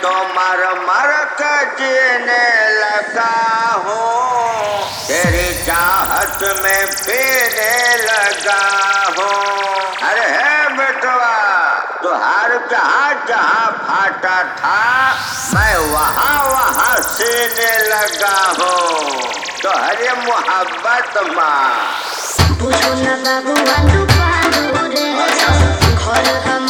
तो मर मर के जीने लगा हूँ, तेरी चाहत में पीने लगा हूँ। अरे है बेटवा, तो हर जहाँ जहाँ फाटा था मैं वहाँ वहाँ सीने लगा हूँ। तो हरे मोहब्बत माँ बुझो न बाबू आलू पालू रे घर हम